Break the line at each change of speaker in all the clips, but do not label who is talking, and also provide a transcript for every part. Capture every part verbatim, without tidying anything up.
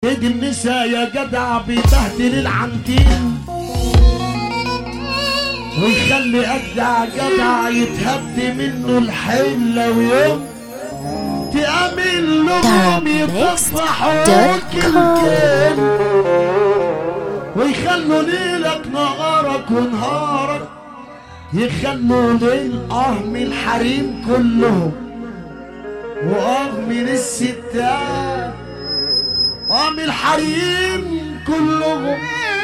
سيد النساء يا جدع بيبهدل العنتين ويخلي أجدع جدع يتهد منه الحلة ويوم تأمن لهم يتصفحوك الكل ويخلوا ليلك نهارك ونهارك يخلوا ليل أهم الحريم كلهم وأهم من الستات أهم الحريم كلهم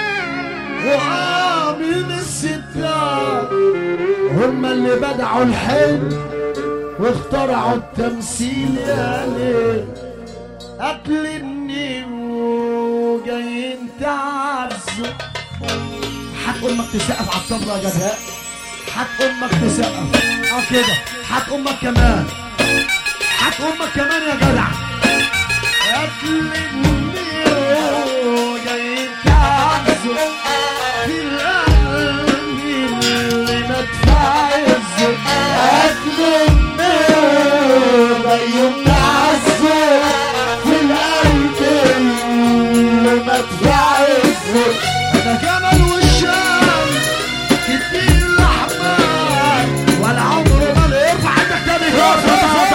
وأهم من الستات هم اللي بدعوا الحلم واخترعوا التمثيل يا ليل أكل النيم وجايين تعزوا حق أمك تسقف على الطبلة يا جدهاء حق أمك تسقف اه كده حق أمك كمان حق أمك كمان يا جدع أكل النيم وجايين تعزوا في القلب اللي مدفع الزق أكل النيم جايين تعزوا في القلب اللي مدفع الزق أنا جمل والشام تدين الأحمر ولا عمره ما اللي يرفع عندك تاني خلاص خلاص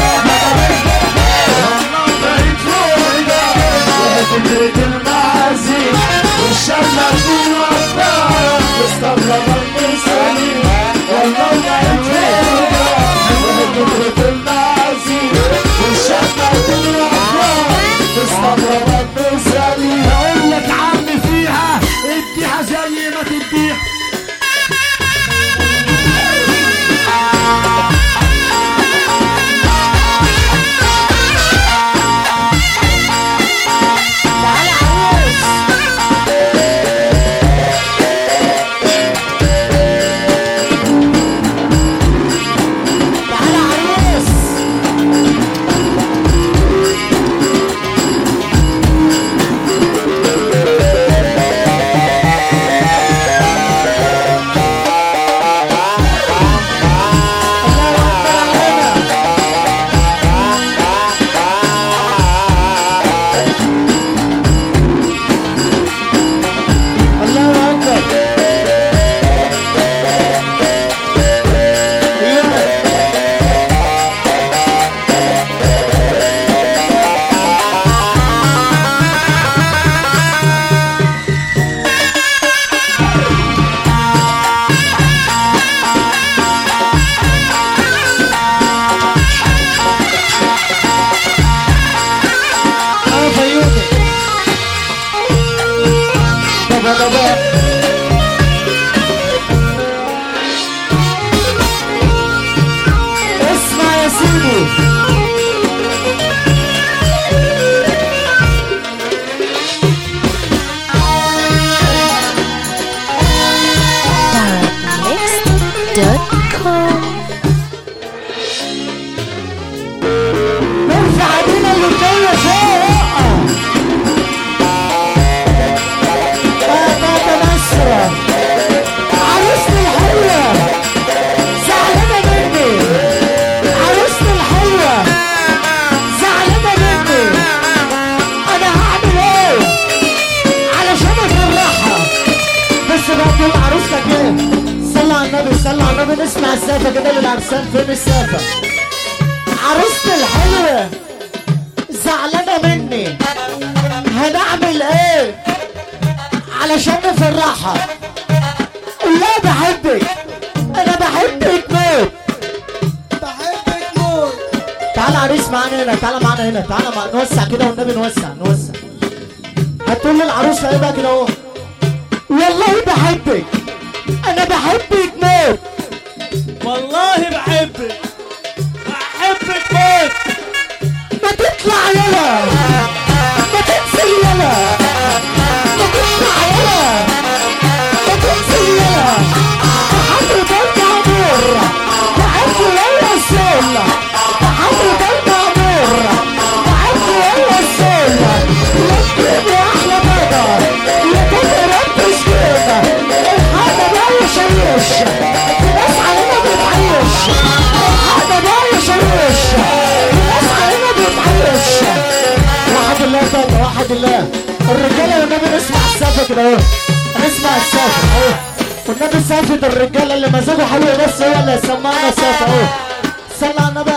فكرة المعازي والشمة في الوفاء مستغربة المثالي والله ما يتفرق فكرة المعازي والشمة في الوفاء مستغربة المثالي هقول لك عمي فيها اديها زي ما تديها نسمع السافة كده للعرسان فين السافة عروستي الحلوة زعلانة مني هنعمل ايه علشان نفرحها قول لها بحبك انا بحبك موت بحبك موت تعال عريس معانا هنا تعال معانا هنا تعال معانا نوسع كده والنبي نوسع نوسع هتقول للعروسة ايه بقى كده اهو والله بحبك انا بحبك موت
والله بحبك بحبك موت
ما تطلع يلا ما تنزل يلا ما تطلع يلا ما تنزل يلا بحضرة المأمور بحب يلا السلة بحضرة المأمور بحب يلا السلة لكن يا أحلى بدر يا كده ربش كده الحاجة بقى يشيش في ناس علينا بتعيش الحاجة بقى يشيش في ناس علينا بتعيش الرجاله والنبي نسمع السقف كده اهو، نسمع السقف اهو، والنبي سقفة الرجاله اللي مزاجه حلو بس هو اللي يسمعنا السقف اهو. صلى على النبي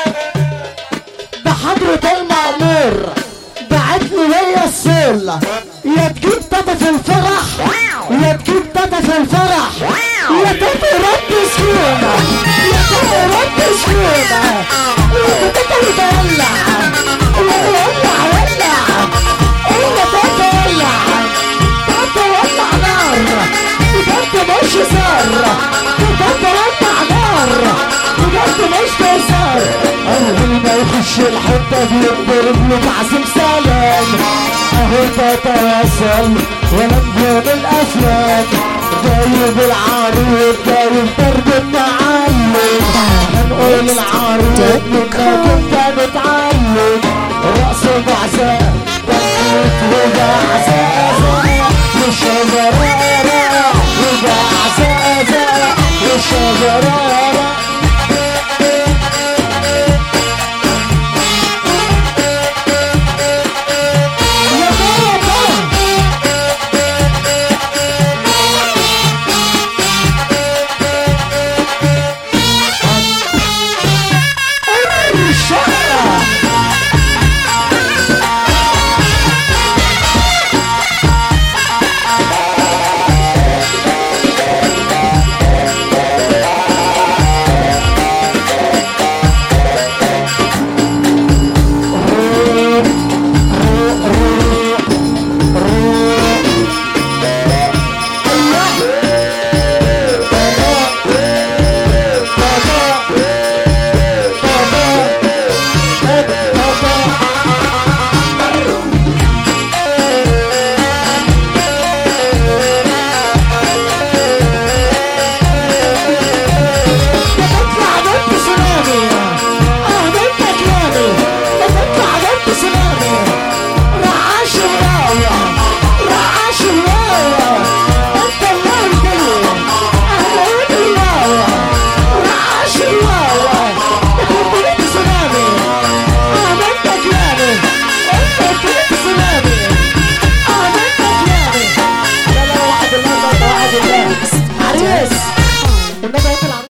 ده حضرة المأمور بعتلي ليا الصول، يا تجيب تاتا في الفرح يا تجيب تاتا في الفرح، يا تاتا رد سكينة يا تاتا رد سكينة، يا تاتا بتولع يا ولع ولع يا تاتا ولع تاتا ولع نار، تاتا مش سر تاتا ولع نار بجد مش تهزر. أول ما يخش الحتة بيضرب له تعظيم سلام، أهو تتواصل ولم يوم الأفلام، جايب العروض جايب ضرب التعلم، هنقول العروض منك انت متعلم، رقص بعزاء دقيت وبعزاء والشجرة وبعزاء والشجرة